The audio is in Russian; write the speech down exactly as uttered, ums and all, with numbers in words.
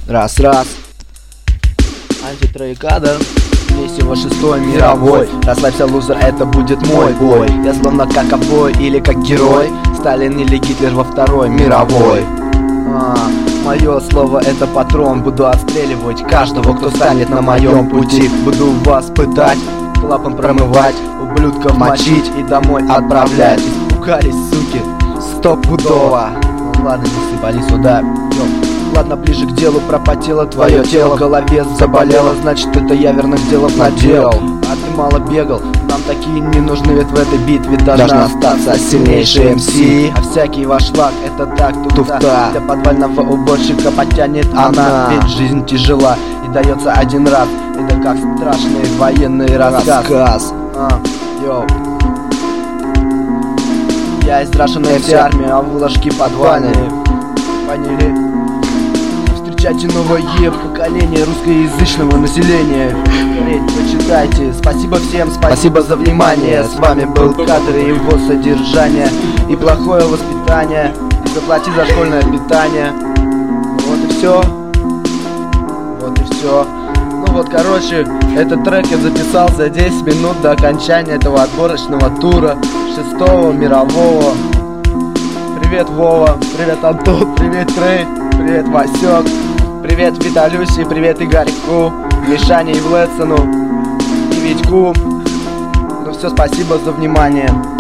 Раз-раз. Антитроекадр. Месиво шестой мировой. Расслабься, лузер, это будет мой бой. Я словно как ковбой или как герой. Сталин или Гитлер во второй мировой. а, Мое слово это патрон. Буду отстреливать каждого, кто станет на моем пути. Буду вас пытать, клапан промывать, ублюдков мочить и домой отправлять. Испугались, суки, стопудово. Ну ладно, не сыпали сюда. Йо. Ладно, ближе к делу, пропотело твое тело. В голове заболело, значит это я верных делов наделал. А ты мало бегал, нам такие не нужны, ведь в этой битве должна остаться сильнейший эм си. А всякий ваш лак это так туфта. Для подвального уборщика потянет она. Ведь жизнь тяжела и дается один раз. Это как страшный военный рассказ, рассказ. А, йоу. Я из Russian эф си армии, а вы ложки подвальные. Поняли? Встречайте новое поколение русскоязычного населения. Почитайте. Спасибо всем, спасибо за внимание. С вами был Кадр и его содержание. И плохое воспитание. И заплати за школьное питание. Вот и все. Вот и все. Ну вот, короче, этот трек я записал за десять минут до окончания этого отборочного тура шестого мирового. Привет, Вова, привет, Антон, привет, Трей, привет, Васек, привет, Виталюсе, привет, Игорьку, Мишане и Влэдсону, и Витьку. Ну все, спасибо за внимание.